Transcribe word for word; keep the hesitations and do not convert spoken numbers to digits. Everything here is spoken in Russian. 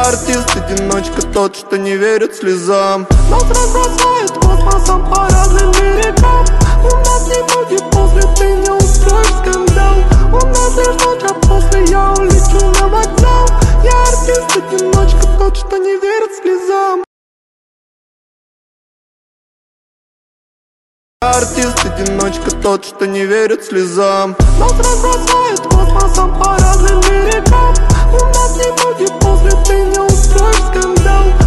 Я артист-одиночка, тот, что не верит слезам. Нас разбросает космосом по разным берегам. У нас не будет после, ты не устроишь скандал. У нас лишь ночь, а после я улечу на вокзал. Я артист-одиночка, тот, что не верит слезам. Я артист-одиночка, тот, что не верит слезам. Нас разбросает космосом по разным берегам. У нас не будет после, ты не устроишь скандал.